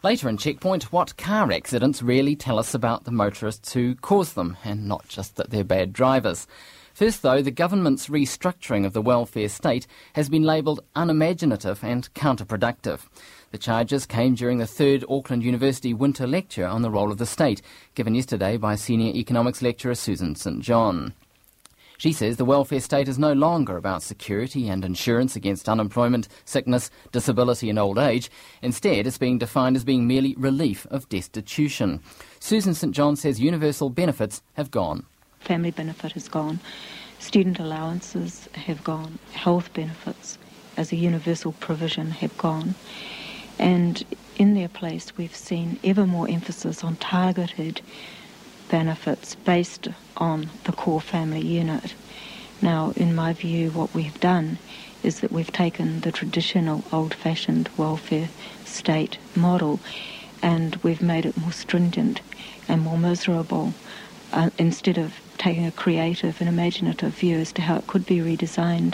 Later in Checkpoint, what car accidents really tell us about the motorists who cause them, and not just that they're bad drivers. First, though, the government's restructuring of the welfare state has been labelled unimaginative and counterproductive. The charges came during the third Auckland University winter lecture on the role of the state, given yesterday by senior economics lecturer Susan St John. She says the welfare state is no longer about security and insurance against unemployment, sickness, disability and old age. Instead, it's being defined as being merely relief of destitution. Susan St John says universal benefits have gone. Family benefit has gone, student allowances have gone, health benefits as a universal provision have gone, and in their place we've seen ever more emphasis on targeted benefits based on the core family unit. Now, in my view, what we've done is that we've taken the traditional old-fashioned welfare state model and we've made it more stringent and more miserable instead of taking a creative and imaginative view as to how it could be redesigned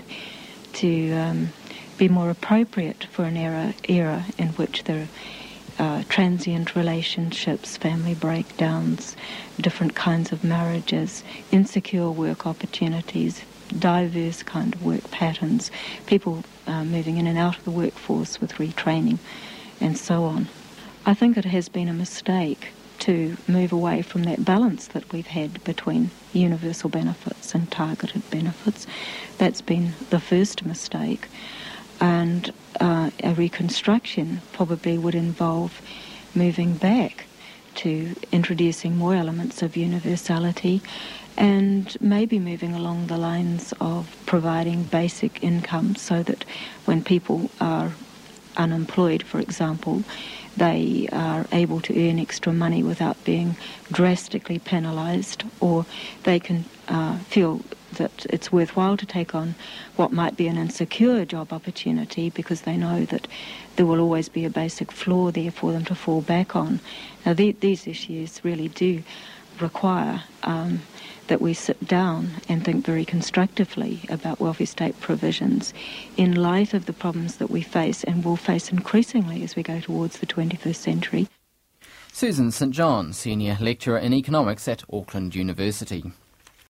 to be more appropriate for an era in which there are transient relationships, family breakdowns, different kinds of marriages, insecure work opportunities, diverse kind of work patterns, people moving in and out of the workforce with retraining, and so on. I think it has been a mistake to move away from that balance that we've had between universal benefits and targeted benefits. That's been the first mistake. And a reconstruction probably would involve moving back to introducing more elements of universality and maybe moving along the lines of providing basic income so that when people are unemployed, for example, they are able to earn extra money without being drastically penalised, or they can feel that it's worthwhile to take on what might be an insecure job opportunity because they know that there will always be a basic floor there for them to fall back on. Now, these issues really do require that we sit down and think very constructively about welfare state provisions in light of the problems that we face and will face increasingly as we go towards the 21st century. Susan St John, Senior Lecturer in Economics at Auckland University.